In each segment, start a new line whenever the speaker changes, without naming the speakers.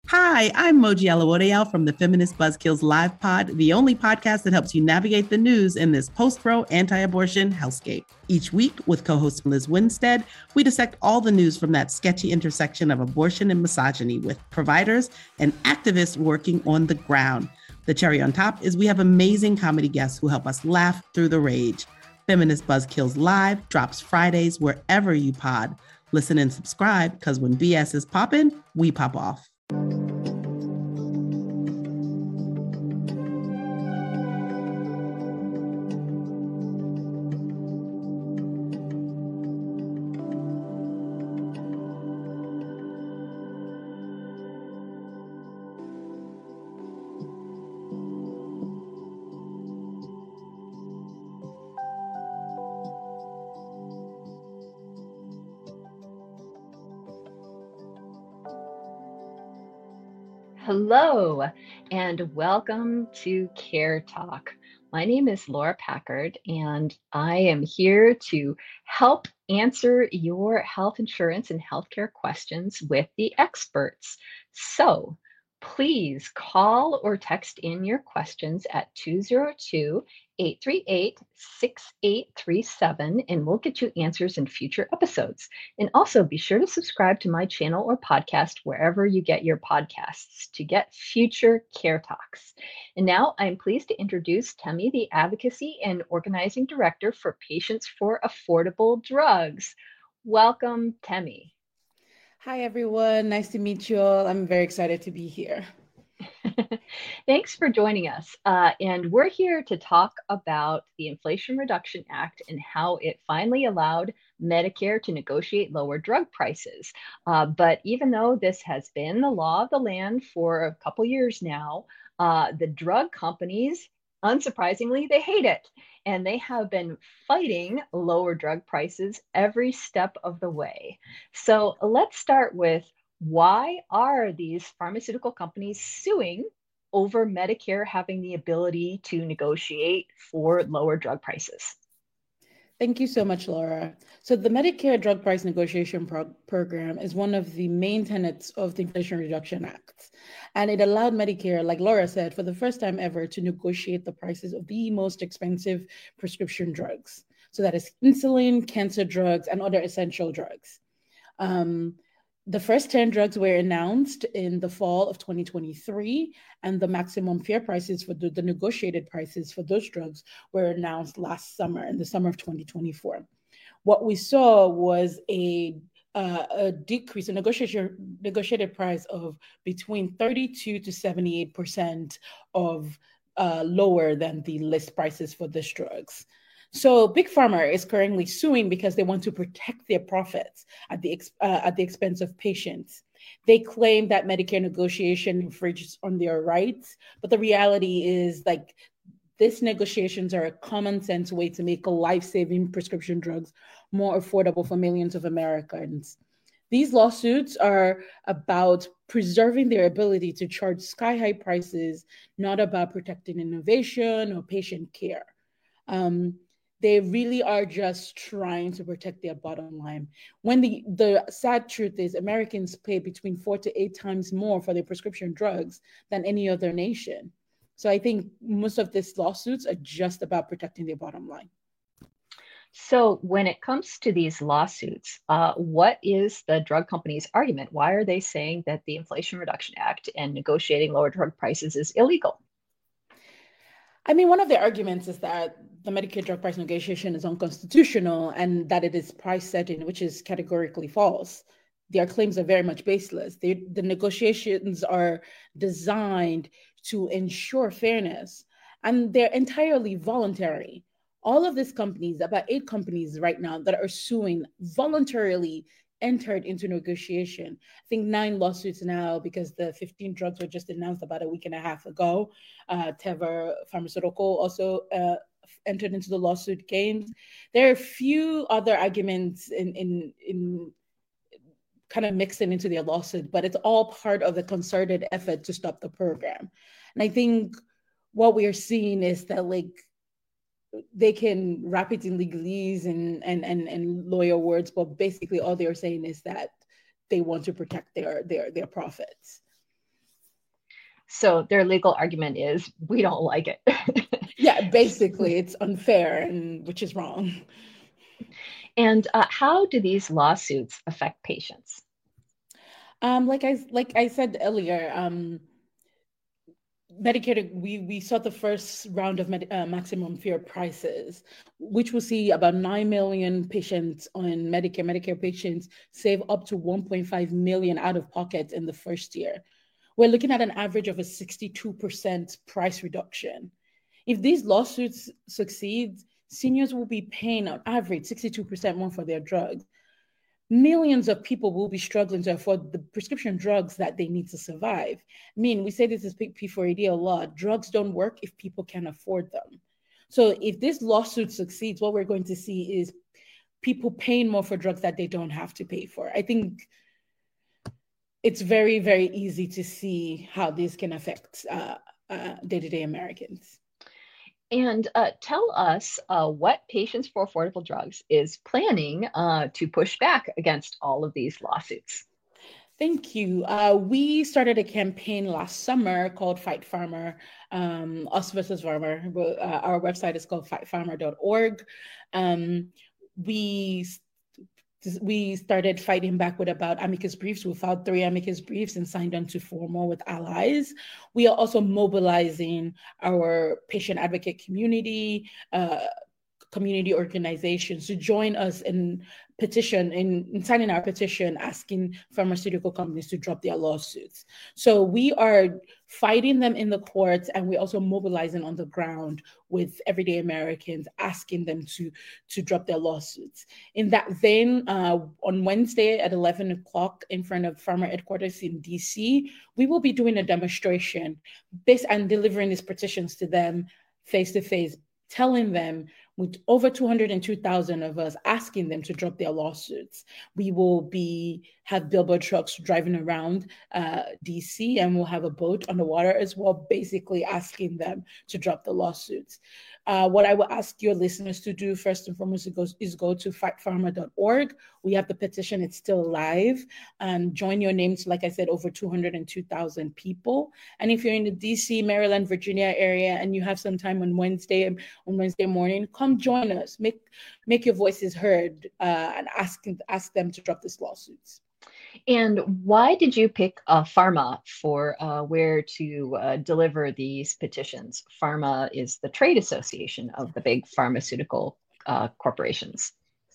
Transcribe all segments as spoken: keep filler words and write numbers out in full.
Hi, I'm Moji Alawodeyal from the Feminist Buzzkills Live Pod, the only podcast that helps you navigate the news in this post-pro anti-abortion hellscape. Each week, with co-host Liz Winstead, we dissect all the news from that sketchy intersection of abortion and misogyny with providers and activists working on the ground. The cherry on top is we have amazing comedy guests who help us laugh through the rage. Feminist Buzzkills Live drops Fridays wherever you pod. Listen and subscribe, because when B S is popping, we pop off.
Hello, and welcome to Care Talk. My name is Laura Packard, and I am here to help answer your health insurance and healthcare questions with the experts. So please call or text in your questions at two zero two, eight three eight, six eight three seven, and we'll get you answers in future episodes. And also be sure to subscribe to my channel or podcast wherever you get your podcasts to get future Care Talks. And now I'm pleased to introduce Temi, the Advocacy and Organizing Director for Patients for Affordable Drugs. Welcome, Temi.
Hi, everyone. Nice to meet you all. I'm very excited to be here.
Thanks for joining us. Uh, and we're here to talk about the Inflation Reduction Act and how it finally allowed Medicare to negotiate lower drug prices. Uh, but even though this has been the law of the land for a couple years now, uh, the drug companies, unsurprisingly, they hate it. And they have been fighting lower drug prices every step of the way. So let's start with, why are these pharmaceutical companies suing over Medicare having the ability to negotiate for lower drug prices?
Thank you so much, Laura. So the Medicare Drug Price Negotiation Pro- Program is one of the main tenets of the Inflation Reduction Act. And it allowed Medicare, like Laura said, for the first time ever to negotiate the prices of the most expensive prescription drugs. So that is insulin, cancer drugs, and other essential drugs. Um, The first ten drugs were announced in the fall of twenty twenty-three, and the maximum fair prices for the, the negotiated prices for those drugs were announced last summer, in the summer of twenty twenty-four. What we saw was a, uh, a decrease, a negotiation, negotiated price of between thirty-two to seventy-eight percent of uh, lower than the list prices for these drugs. So Big Pharma is currently suing because they want to protect their profits at the uh, at the expense of patients. They claim that Medicare negotiation infringes on their rights, but the reality is, like, these negotiations are a common sense way to make life-saving prescription drugs more affordable for millions of Americans. These lawsuits are about preserving their ability to charge sky-high prices, not about protecting innovation or patient care. Um, They really are just trying to protect their bottom line. When the, the sad truth is, Americans pay between four to eight times more for their prescription drugs than any other nation. So I think most of these lawsuits are just about protecting their bottom line.
So when it comes to these lawsuits, uh, what is the drug company's argument? Why are they saying that the Inflation Reduction Act and negotiating lower drug prices is illegal?
I mean, one of the arguments is that the Medicare drug price negotiation is unconstitutional and that it is price setting, which is categorically false. Their claims are very much baseless. They, the negotiations are designed to ensure fairness, and they're entirely voluntary. All of these companies, about eight companies right now that are suing, voluntarily entered into negotiation. I think nine lawsuits now, because the fifteen drugs were just announced about a week and a half ago. Uh, Teva Pharmaceutical also uh, entered into the lawsuit games. There are a few other arguments in, in, in kind of mixing into their lawsuit, but it's all part of the concerted effort to stop the program. And I think what we are seeing is that, like, they can wrap it in legalese and, and, and, and lawyer words, but basically all they're saying is that they want to protect their, their, their profits.
So their legal argument is, we don't like it.
Yeah, basically, it's unfair, and which is wrong.
And uh, how do these lawsuits affect patients?
Um, like I like I said earlier, um, Medicare, we, we saw the first round of med, uh, maximum fair prices, which will see about nine million patients on Medicare, Medicare patients save up to one point five million out of pocket in the first year. We're looking at an average of a sixty-two percent price reduction. If these lawsuits succeed, seniors will be paying on average sixty-two percent more for their drugs. Millions of people will be struggling to afford the prescription drugs that they need to survive. I mean, we say this is P four A D a lot. Drugs don't work if people can't afford them. So if this lawsuit succeeds, what we're going to see is people paying more for drugs that they don't have to pay for. I think it's very, very easy to see how this can affect uh, uh, day-to-day Americans.
And uh, tell us uh, what Patients for Affordable Drugs is planning uh, to push back against all of these lawsuits.
Thank you. Uh, we started a campaign last summer called Fight Pharma, um, Us versus Pharma. Uh, our website is called fight pharma dot org. Um, we we started fighting back with about amicus briefs. We filed three amicus briefs and signed on to four more with allies. We are also mobilizing our patient advocate community, uh, community organizations to join us in petition, in, in signing our petition, asking pharmaceutical companies to drop their lawsuits. So we are fighting them in the courts, and we're also mobilizing on the ground with everyday Americans, asking them to, to drop their lawsuits. In that vein, uh, on Wednesday at eleven o'clock in front of Pharma headquarters in D C, we will be doing a demonstration based and delivering these petitions to them face-to-face, telling them, with over two hundred two thousand of us, asking them to drop their lawsuits. We will be have billboard trucks driving around uh, D C, and we'll have a boat on the water as well, basically asking them to drop the lawsuits. Uh, what I will ask your listeners to do first and foremost is go, is go to fight pharma dot org. We have the petition, it's still live. Um, join your names, like I said, over two hundred two thousand people. And if you're in the D C, Maryland, Virginia area, and you have some time on Wednesday, on Wednesday morning, come join us, make make your voices heard, uh, and ask, ask them to drop these lawsuits.
And why did you pick uh, Pharma for uh, where to uh, deliver these petitions? Pharma is the trade association of the big pharmaceutical uh, corporations.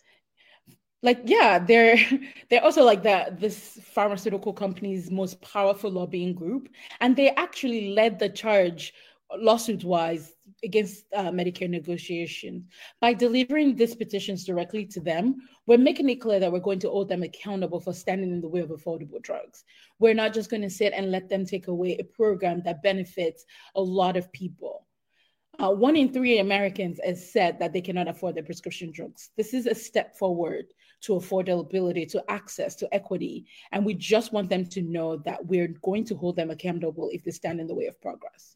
Like, yeah, they're they're also like the this pharmaceutical company's most powerful lobbying group, and they actually led the charge lawsuit-wise against uh, Medicare negotiations. By delivering these petitions directly to them, we're making it clear that we're going to hold them accountable for standing in the way of affordable drugs. We're not just going to sit and let them take away a program that benefits a lot of people. Uh, one in three Americans has said that they cannot afford their prescription drugs. This is a step forward to affordability, to access, to equity. And we just want them to know that we're going to hold them accountable if they stand in the way of progress.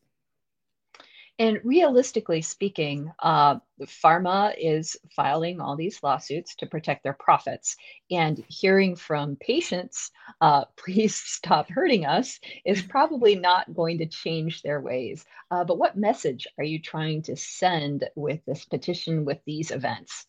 And realistically speaking, uh, pharma is filing all these lawsuits to protect their profits. And hearing from patients, uh, please stop hurting us, is probably not going to change their ways. Uh, but what message are you trying to send with this petition, with these events?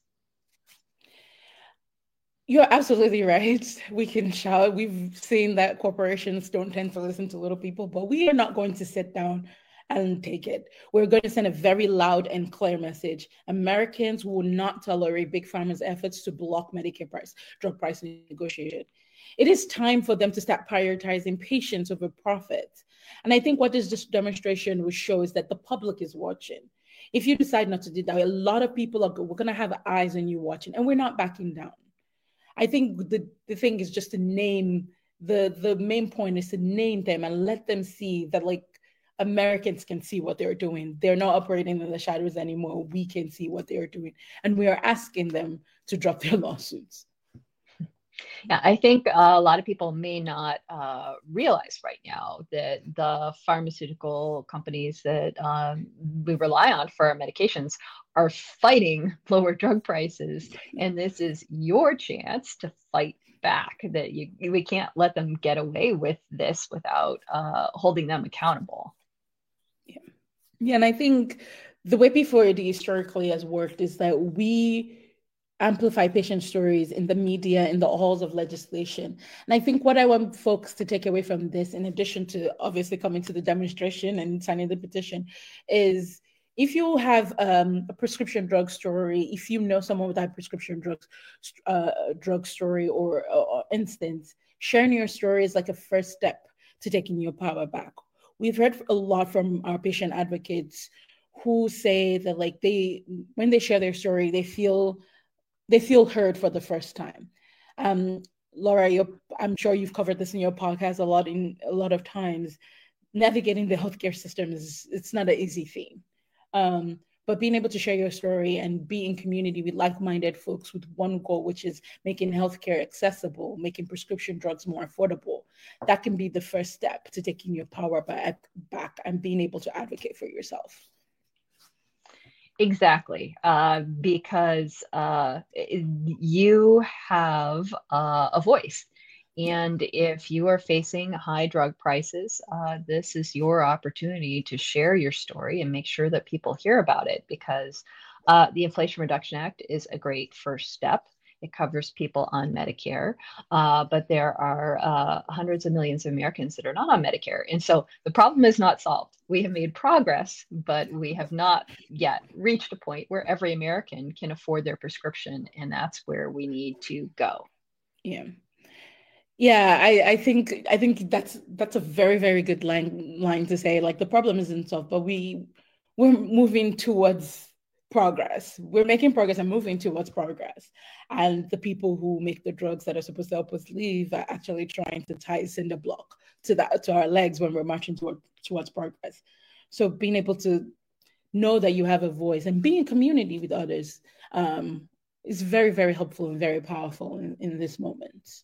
You're absolutely right. We can shout. We've seen that corporations don't tend to listen to little people, but we are not going to sit down and take it. We're going to send a very loud and clear message. Americans will not tolerate big pharma's efforts to block Medicare price, drug price negotiation. It is time for them to start prioritizing patients over profit. And I think what this demonstration will show is that the public is watching. If you decide not to do that, a lot of people are we're going to have eyes on you watching, and we're not backing down. I think the, the thing is just to name, the, the main point is to name them and let them see that, like, Americans can see what they're doing. They're not operating in the shadows anymore. We can see what they're doing. And we are asking them to drop their lawsuits.
Yeah, I think uh, a lot of people may not uh, realize right now that the pharmaceutical companies that um, we rely on for our medications are fighting lower drug prices. And this is your chance to fight back, that you, we can't let them get away with this without uh, holding them accountable.
Yeah, and I think the way P four A D historically has worked is that we amplify patient stories in the media, in the halls of legislation. And I think what I want folks to take away from this, in addition to obviously coming to the demonstration and signing the petition, is if you have um, a prescription drug story, if you know someone with that prescription drugs uh, drug story or, or instance, sharing your story is like a first step to taking your power back. We've heard a lot from our patient advocates who say that like they, when they share their story, they feel they feel heard for the first time. Um, Laura, I'm sure you've covered this in your podcast a lot in a lot of times. Navigating the healthcare system is it's not an easy thing. Um, but being able to share your story and be in community with like-minded folks with one goal, which is making healthcare accessible, making prescription drugs more affordable, that can be the first step to taking your power back, back and being able to advocate for yourself.
Exactly, uh, because uh, you have uh, a voice. And if you are facing high drug prices, uh, this is your opportunity to share your story and make sure that people hear about it, because uh, the Inflation Reduction Act is a great first step. It covers people on Medicare, uh, but there are uh, hundreds of millions of Americans that are not on Medicare. And so the problem is not solved. We have made progress, but we have not yet reached a point where every American can afford their prescription. And that's where we need to go.
Yeah. Yeah, I, I think I think that's that's a very, very good line line to say. Like the problem isn't solved, but we we're moving towards progress. We're making progress and moving towards progress. And the people who make the drugs that are supposed to help us live are actually trying to tie cinder block to that to our legs when we're marching toward, towards progress. So being able to know that you have a voice and be in community with others um, is very, very helpful and very powerful in, in this moment.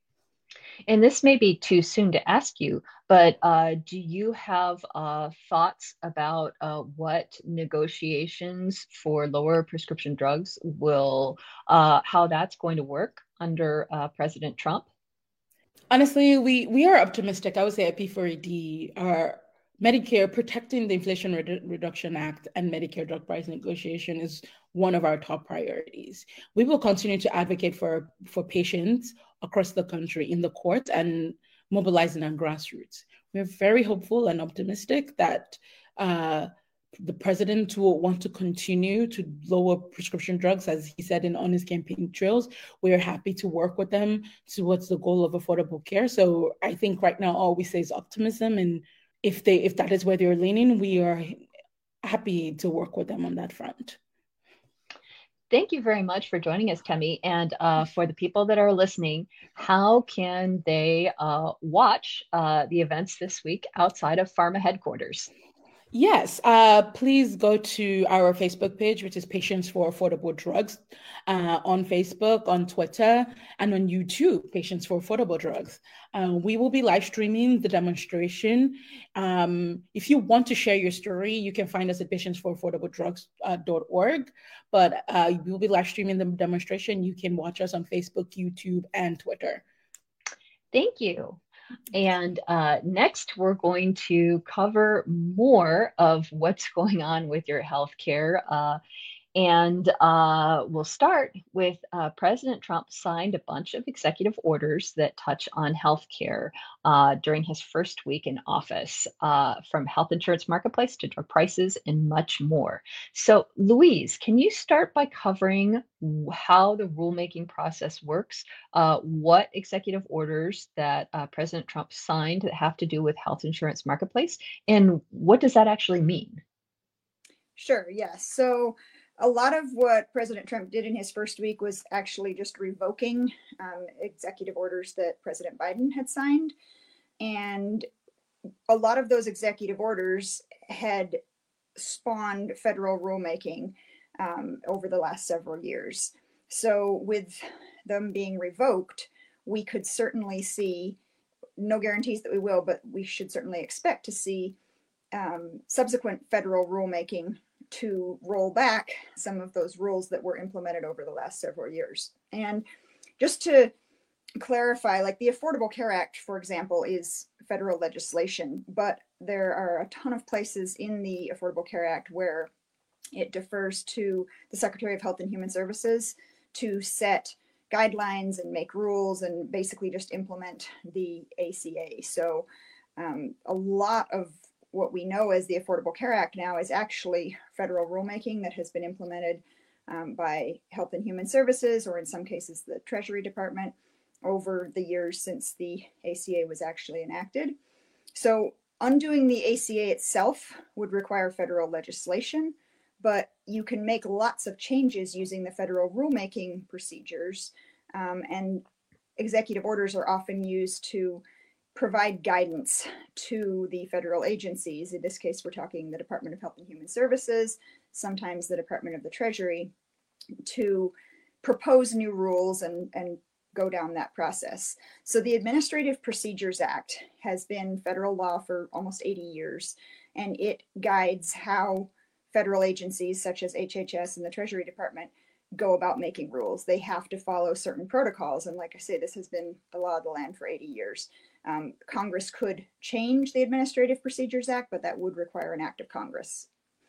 And this may be too soon to ask you, but uh, do you have uh, thoughts about uh, what negotiations for lower prescription drugs will, uh, how that's going to work under uh, President Trump?
Honestly, we we are optimistic. I would say at P four A D, our Medicare protecting the Inflation Redu- Reduction Act and Medicare drug price negotiation is one of our top priorities. We will continue to advocate for for patients across the country in the court and mobilizing our grassroots. We're very hopeful and optimistic that uh, the president will want to continue to lower prescription drugs, as he said in on his campaign trails. We're happy to work with them towards the goal of affordable care. So I think right now all we say is optimism, and if they if that is where they're leaning, we are happy to work with them on that front.
Thank you very much for joining us, Temi. And uh, for the people that are listening, how can they uh, watch uh, the events this week outside of Pharma headquarters?
Yes, uh, please go to our Facebook page, which is Patients for Affordable Drugs, uh, on Facebook, on Twitter, and on YouTube, Patients for Affordable Drugs. Uh, we will be live streaming the demonstration. Um, if you want to share your story, you can find us at patients for affordable drugs dot org. But uh, we will be live streaming the demonstration. You can watch us on Facebook, YouTube, and Twitter.
Thank you. And uh, next, we're going to cover more of what's going on with your healthcare. Uh, and uh, we'll start with uh, President Trump signed a bunch of executive orders that touch on healthcare uh, during his first week in office, uh, from health insurance marketplace to drug prices and much more. So, Louise, can you start by covering how the rulemaking process works, uh, what executive orders that uh, President Trump signed that have to do with health insurance marketplace, and what does that actually mean?
Sure, yes. So a lot of what President Trump did in his first week was actually just revoking um, executive orders that President Biden had signed. And a lot of those executive orders had spawned federal rulemaking um, over the last several years. So with them being revoked, we could certainly see, no guarantees that we will, but we should certainly expect to see um, subsequent federal rulemaking to roll back some of those rules that were implemented over the last several years. And just to clarify, like the Affordable Care Act, for example, is federal legislation, but there are a ton of places in the Affordable Care Act where it defers to the Secretary of Health and Human Services to set guidelines and make rules and basically just implement the A C A. So um, a lot of what we know as the Affordable Care Act now is actually federal rulemaking that has been implemented um, by Health and Human Services, or in some cases the Treasury Department, over the years since the A C A was actually enacted. So undoing the A C A itself would require federal legislation, but you can make lots of changes using the federal rulemaking procedures, um, and executive orders are often used to provide guidance to the federal agencies. In this case, we're talking the Department of Health and Human Services, sometimes the Department of the Treasury, to propose new rules and, and go down that process. So the Administrative Procedures Act has been federal law for almost eighty years, and it guides how federal agencies such as H H S and the Treasury Department go about making rules. They have to follow certain protocols. And like I say, this has been the law of the land for eighty years. Um, Congress could change the Administrative Procedures Act, but that would require an act of Congress.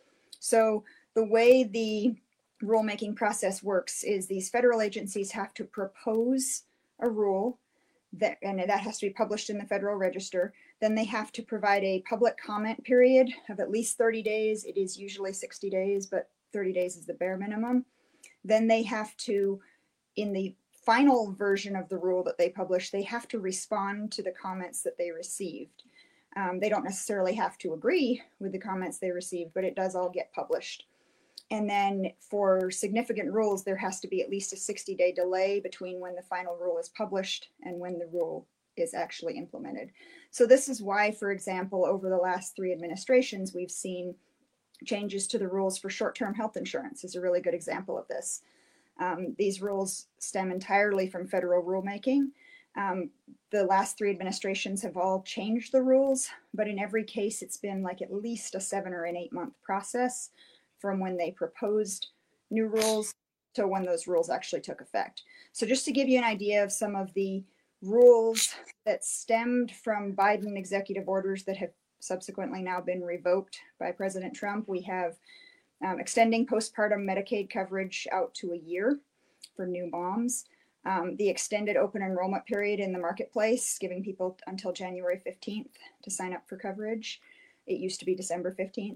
So the way the rulemaking process works is these federal agencies have to propose a rule, that, and that has to be published in the Federal Register. Then they have to provide a public comment period of at least thirty days. It is usually sixty days, but thirty days is the bare minimum. Then they have to, in the final version of the rule that they publish, they have to respond to the comments that they received. Um, they don't necessarily have to agree with the comments they received, but it does all get published. And then for significant rules, there has to be at least a sixty day delay between when the final rule is published and when the rule is actually implemented. So this is why, for example, over the last three administrations, we've seen changes to the rules for short-term health insurance is a really good example of this. Um, these rules stem entirely from federal rulemaking. Um, the last three administrations have all changed the rules, but in every case, it's been like at least a seven or an eight month process from when they proposed new rules to when those rules actually took effect. So just to give you an idea of some of the rules that stemmed from Biden executive orders that have subsequently now been revoked by President Trump, we have um, extending postpartum Medicaid coverage out to a year for new moms, um, the extended open enrollment period in the marketplace, giving people until January fifteenth to sign up for coverage. It used to be December fifteenth.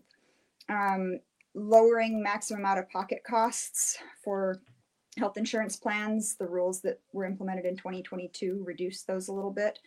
Um, lowering maximum out-of-pocket costs for health insurance plans. The rules that were implemented in twenty twenty-two reduced those a little bit.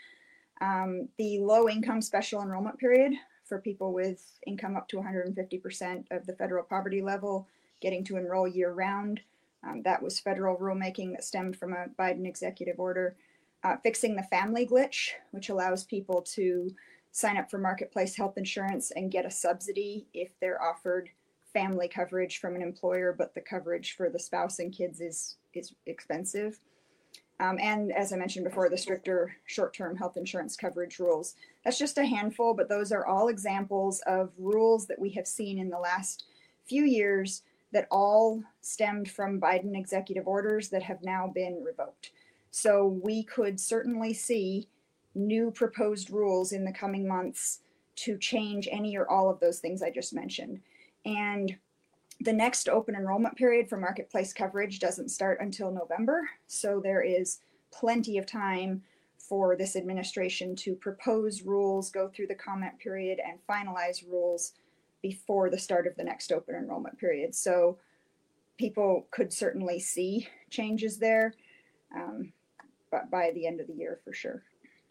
Um, the low income special enrollment period for people with income up to one hundred fifty percent of the federal poverty level, getting to enroll year round. Um, that was federal rulemaking that stemmed from a Biden executive order. Uh, fixing the family glitch, which allows people to sign up for marketplace health insurance and get a subsidy if they're offered family coverage from an employer, but the coverage for the spouse and kids is, is expensive. Um, and as I mentioned before, the stricter short-term health insurance coverage rules. That's just a handful, but those are all examples of rules that we have seen in the last few years that all stemmed from Biden executive orders that have now been revoked. So we could certainly see new proposed rules in the coming months to change any or all of those things I just mentioned. And the next open enrollment period for marketplace coverage doesn't start until November. So there is plenty of time for this administration to propose rules, go through the comment period, and finalize rules before the start of the next open enrollment period. So people could certainly see changes there, um, but by the end of the year for sure.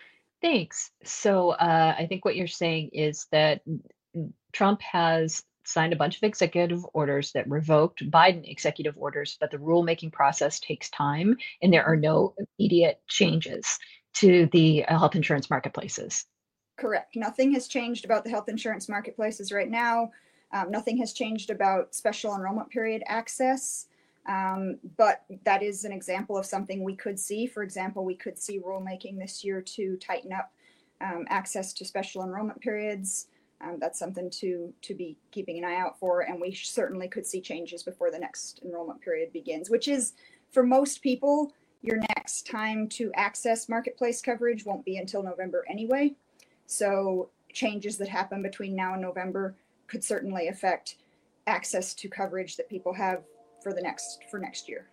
Thanks. So uh, I think what you're saying is that Trump has signed a bunch of executive orders that revoked Biden executive orders, but the rulemaking process takes time and there are no immediate changes to the health insurance marketplaces.
Correct. Nothing has changed about the health insurance marketplaces right now. Um, nothing has changed about special enrollment period access, um, but that is an example of something we could see. For example, we could see rulemaking this year to tighten up um, access to special enrollment periods. Um, that's something to, to be keeping an eye out for, and we certainly could see changes before the next enrollment period begins, which is, for most people, your next time to access marketplace coverage won't be until November anyway. So changes that happen between now and November could certainly affect access to coverage that people have for the next for next year.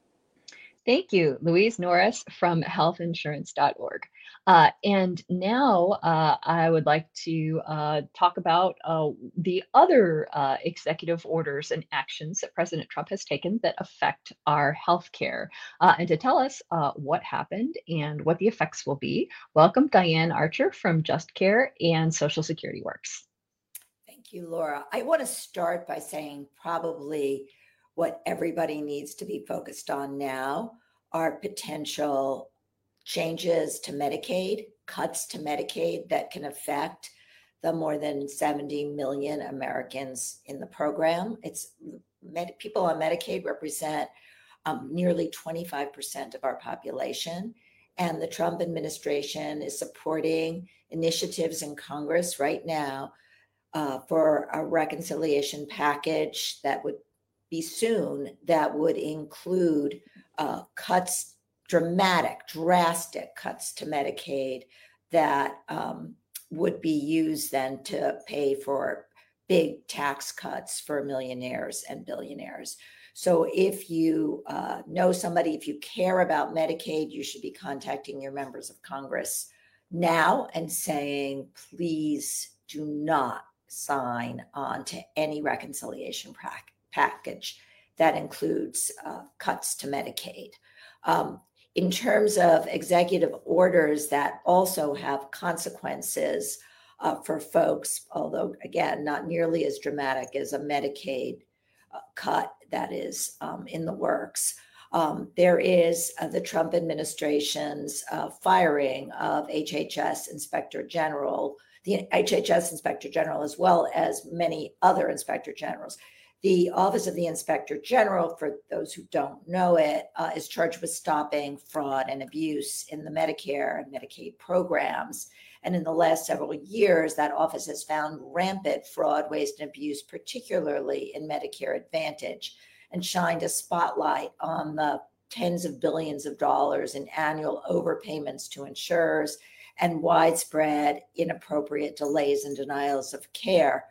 Thank you, Louise Norris from health insurance dot org. Uh, and now uh, I would like to uh, talk about uh, the other uh, executive orders and actions that President Trump has taken that affect our healthcare. Uh, and to tell us uh, what happened and what the effects will be, welcome Diane Archer from Just Care and Social Security Works.
Thank you, Laura. I want to start by saying probably what everybody needs to be focused on now are potential changes to Medicaid, cuts to Medicaid that can affect the more than seventy million Americans in the program. It's med, people on Medicaid represent um, nearly twenty-five percent of our population. And the Trump administration is supporting initiatives in Congress right now uh, for a reconciliation package that would be soon, that would include uh, cuts, dramatic, drastic cuts to Medicaid that um, would be used then to pay for big tax cuts for millionaires and billionaires. So if you uh, know somebody, if you care about Medicaid, you should be contacting your members of Congress now and saying, please do not sign on to any reconciliation pack- package that includes uh, cuts to Medicaid. Um, in terms of executive orders that also have consequences uh, for folks, although again, not nearly as dramatic as a Medicaid uh, cut that is um, in the works. Um, there is uh, the Trump administration's uh, firing of H H S Inspector General, the H H S Inspector General, as well as many other Inspector Generals. The Office of the Inspector General, for those who don't know it, uh, is charged with stopping fraud and abuse in the Medicare and Medicaid programs. And in the last several years, that office has found rampant fraud, waste, and abuse, particularly in Medicare Advantage, and shined a spotlight on the tens of billions of dollars in annual overpayments to insurers and widespread inappropriate delays and denials of care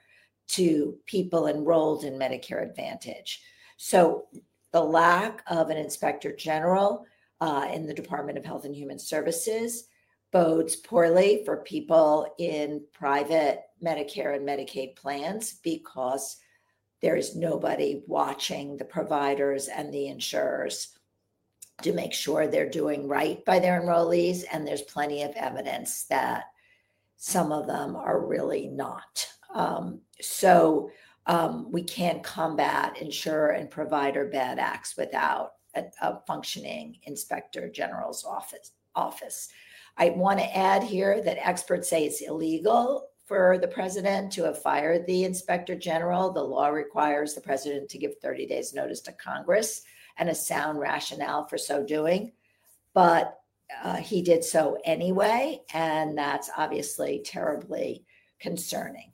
to people enrolled in Medicare Advantage. So the lack of an inspector general uh, in the Department of Health and Human Services bodes poorly for people in private Medicare and Medicaid plans, because there is nobody watching the providers and the insurers to make sure they're doing right by their enrollees. And there's plenty of evidence that some of them are really not. Um, so um, we can't combat insurer and provider bad acts without a, a functioning inspector general's office. office. I want to add here that experts say it's illegal for the president to have fired the inspector general. The law requires the president to give thirty days notice to Congress and a sound rationale for so doing. But uh, he did so anyway, and that's obviously terribly concerning.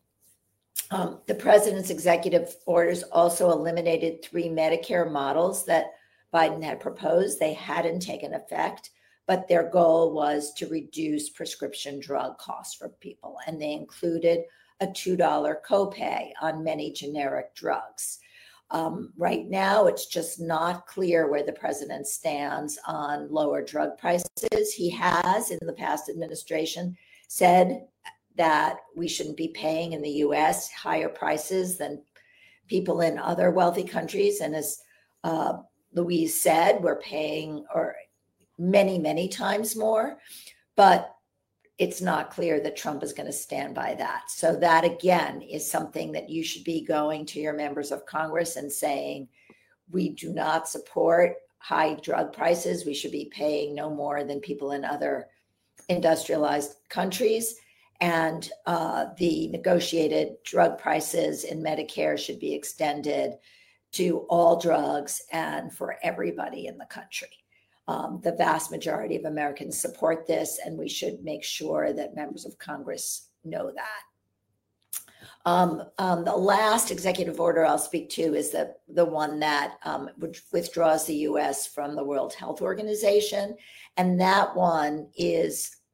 Um, the president's executive orders also eliminated three Medicare models that Biden had proposed. They hadn't taken effect, but their goal was to reduce prescription drug costs for people. And they included a two dollars copay on many generic drugs. Um, right now, it's just not clear where the president stands on lower drug prices. He has, in the past administration, said that we shouldn't be paying in the U S higher prices than people in other wealthy countries. And as uh, Louise said, we're paying or many, many times more, but it's not clear that Trump is going to stand by that. So that, again, is something that you should be going to your members of Congress and saying, we do not support high drug prices. We should be paying no more than people in other industrialized countries. And uh, the negotiated drug prices in Medicare should be extended to all drugs and for everybody in the country. Um, the vast majority of Americans support this, and we should make sure that members of Congress know that. Um, um, the last executive order I'll speak to is the, the one that um, withdraws the U S from the World Health Organization. And that one is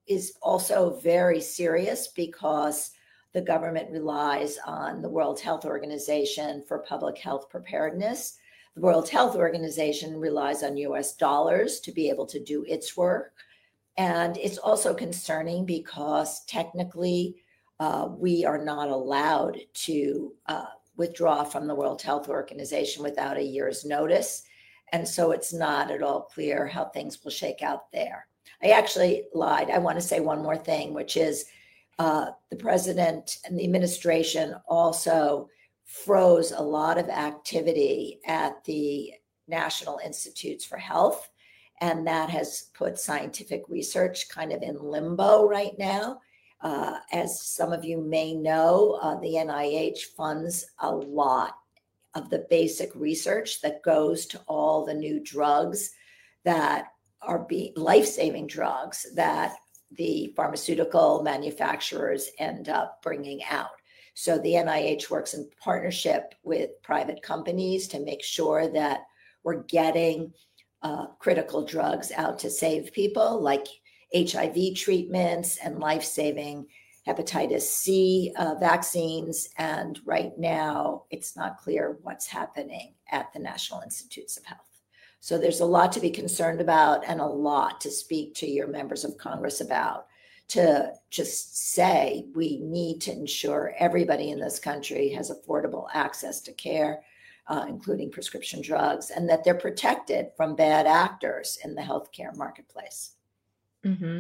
is also very serious because the government relies on the World Health Organization for public health preparedness. The World Health Organization relies on U S dollars to be able to do its work. And it's also concerning because technically uh, we are not allowed to uh, withdraw from the World Health Organization without a year's notice. And so it's not at all clear how things will shake out there. I actually lied. I want to say one more thing, which is uh, the president and the administration also froze a lot of activity at the National Institutes for Health. And that has put scientific research kind of in limbo right now. Uh, as some of you may know, uh, the N I H funds a lot of the basic research that goes to all the new drugs that are being life-saving drugs that the pharmaceutical manufacturers end up bringing out. So the N I H works in partnership with private companies to make sure that we're getting uh, critical drugs out to save people, like H I V treatments and life-saving hepatitis C uh, vaccines. And right now, it's not clear what's happening at the National Institutes of Health. So there's a lot to be concerned about and a lot to speak to your members of Congress about, to just say we need to ensure everybody in this country has affordable access to care, uh, including prescription drugs, and that they're protected from bad actors in the healthcare marketplace.
Mm-hmm.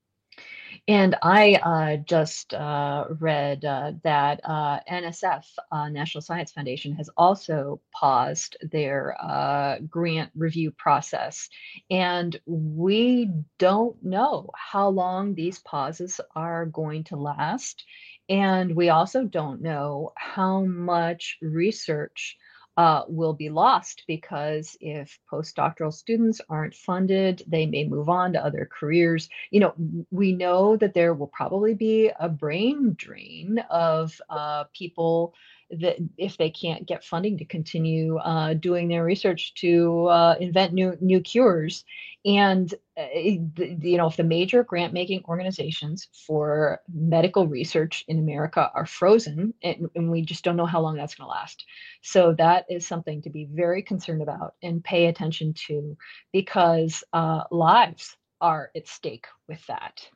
And I uh, just uh, read uh, that uh, N S F, uh, National Science Foundation, has also paused their uh, grant review process. And we don't know how long these pauses are going to last. And we also don't know how much research Uh, will be lost, because if postdoctoral students aren't funded, they may move on to other careers. You know, we know that there will probably be a brain drain of uh, people that if they can't get funding to continue uh, doing their research to uh, invent new new cures. And uh, you know, if the major grant making organizations for medical research in America are frozen, and, and we just don't know how long that's going to last. So that is something to be very concerned about and pay attention to, because uh, lives are at stake with that.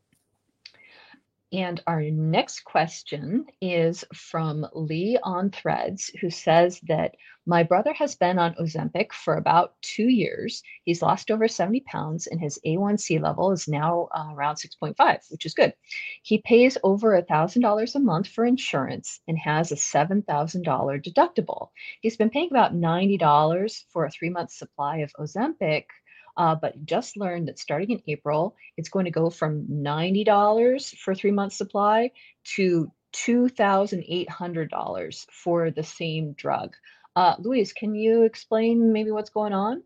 And our next question is from Lee on Threads, who says that my brother has been on Ozempic for about two years. He's lost over seventy pounds and his A one C level is now uh, around six point five, which is good. He pays over one thousand dollars a month for insurance and has a seven thousand dollars deductible. He's been paying about ninety dollars for a three-month supply of Ozempic, Uh, but just learned that starting in April, it's going to go from ninety dollars for a three-month supply to two thousand eight hundred dollars for the same drug. Uh, Louise, can you explain maybe what's going on?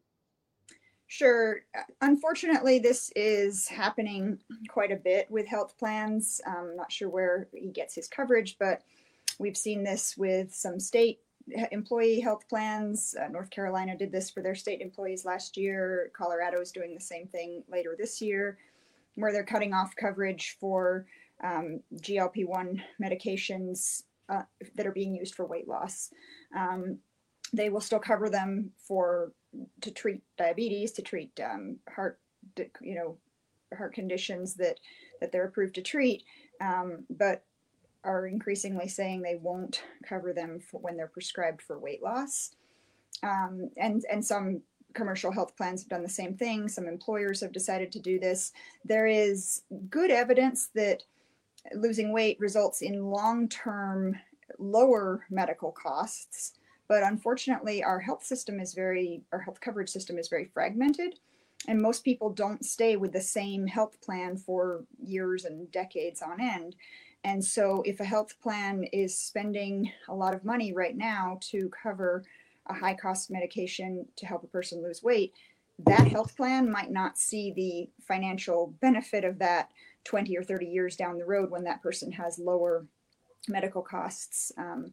Sure. Unfortunately, this is happening quite a bit with health plans. I'm not sure where he gets his coverage, but we've seen this with some state employee health plans. Uh, North Carolina did this for their state employees last year. Colorado is doing the same thing later this year, where they're cutting off coverage for um, G L P one medications uh, that are being used for weight loss. Um, they will still cover them for to treat diabetes, to treat um, heart, you know, heart conditions that that they're approved to treat, um, but are increasingly saying they won't cover them for when they're prescribed for weight loss. Um, and, and some commercial health plans have done the same thing. Some employers have decided to do this. There is good evidence that losing weight results in long-term lower medical costs, but unfortunately our health system is very, our health coverage system is very fragmented, and most people don't stay with the same health plan for years and decades on end. And so if a health plan is spending a lot of money right now to cover a high cost medication to help a person lose weight, that health plan might not see the financial benefit of that twenty or thirty years down the road when that person has lower medical costs um,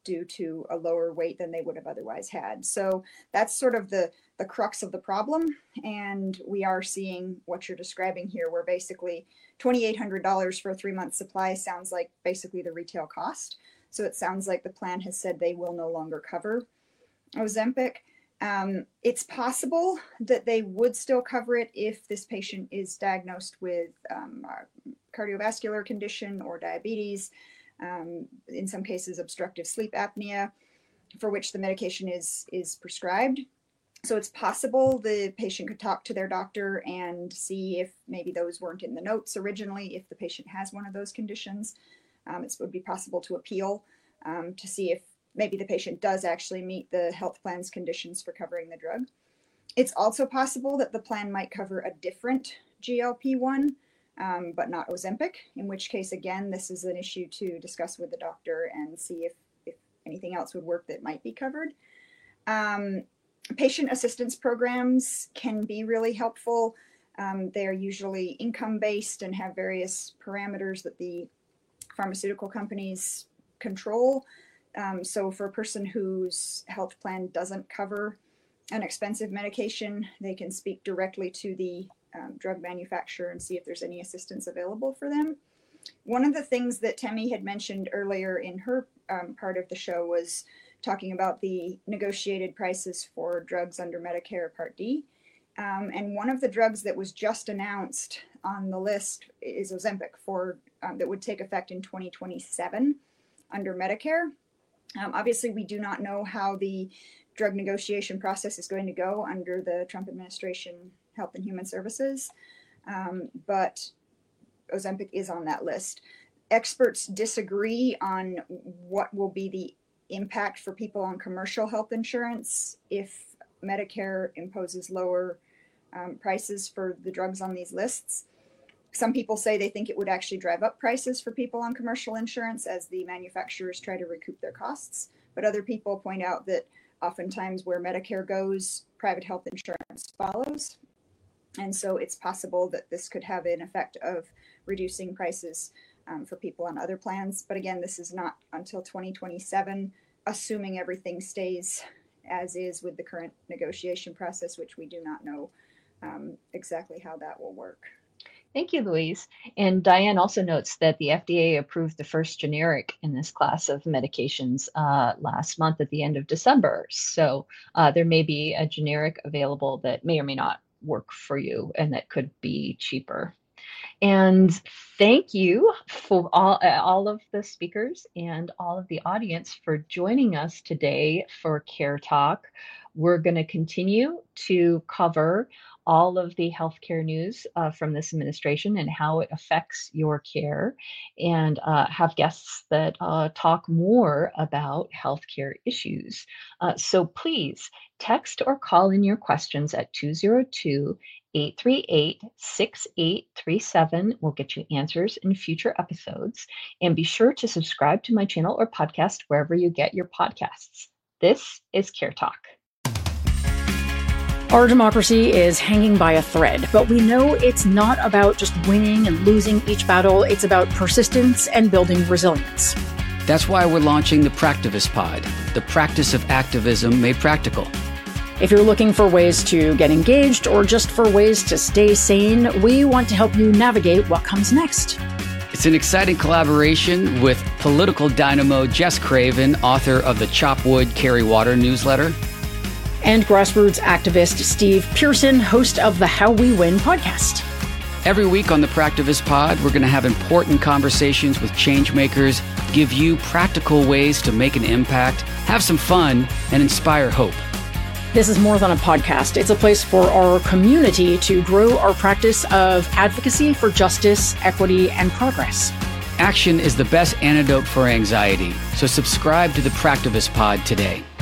due to a lower weight than they would have otherwise had. So that's sort of the, the crux of the problem. And we are seeing what you're describing here, where basically twenty-eight hundred dollars for a three month supply sounds like basically the retail cost. So it sounds like the plan has said they will no longer cover Ozempic. Um, it's possible that they would still cover it if this patient is diagnosed with um, a cardiovascular condition or diabetes, um, in some cases obstructive sleep apnea, for which the medication is, is prescribed. So it's possible the patient could talk to their doctor and see if maybe those weren't in the notes originally, if the patient has one of those conditions. Um, it would be possible to appeal um, to see if maybe the patient does actually meet the health plan's conditions for covering the drug. It's also possible that the plan might cover a different G L P one, um, but not Ozempic, in which case, again, this is an issue to discuss with the doctor and see if, if anything else would work that might be covered. Um, patient assistance programs can be really helpful. Um, they're usually income-based and have various parameters that the pharmaceutical companies control. Um, so for a person whose health plan doesn't cover an expensive medication, they can speak directly to the um, drug manufacturer and see if there's any assistance available for them. One of the things that Temi had mentioned earlier in her um, part of the show was talking about the negotiated prices for drugs under Medicare Part D. Um, and one of the drugs that was just announced on the list is Ozempic for um, that would take effect in twenty twenty-seven under Medicare. Um, obviously, we do not know how the drug negotiation process is going to go under the Trump administration Health and Human Services, um, but Ozempic is on that list. Experts disagree on what will be the impact for people on commercial health insurance if Medicare imposes lower um, prices for the drugs on these lists. Some people say they think it would actually drive up prices for people on commercial insurance as the manufacturers try to recoup their costs. But other people point out that oftentimes where Medicare goes, private health insurance follows. And so it's possible that this could have an effect of reducing prices um, for people on other plans. But again, this is not until twenty twenty-seven, assuming everything stays as is with the current negotiation process, which we do not know um, exactly how that will work.
Thank you, Louise. And Diane also notes that the F D A approved the first generic in this class of medications uh, last month at the end of December. So uh, there may be a generic available that may or may not work for you and that could be cheaper. And thank you for all, all of the speakers and all of the audience for joining us today for Care Talk. We're going to continue to cover all of the healthcare news uh, from this administration and how it affects your care, and uh, have guests that uh, talk more about healthcare issues. Uh, so please text or call in your questions at two zero two, eight three eight, six eight three seven. We'll get you answers in future episodes. And be sure to subscribe to my channel or podcast wherever you get your podcasts. This is Care Talk.
Our democracy is hanging by a thread, but we know it's not about just winning and losing each battle. It's about persistence and building resilience.
That's why we're launching the Practivist Pod, the practice of activism made practical.
If you're looking for ways to get engaged or just for ways to stay sane, we want to help you navigate what comes next.
It's an exciting collaboration with political dynamo Jess Craven, author of the Chop Wood, Carry Water newsletter,
and grassroots activist Steve Pearson, host of the How We Win podcast.
Every week on the Practivist Pod, we're going to have important conversations with changemakers, give you practical ways to make an impact, have some fun, and inspire hope.
This is more than a podcast. It's a place for our community to grow our practice of advocacy for justice, equity, and progress.
Action is the best antidote for anxiety, so subscribe to the Practivist Pod today.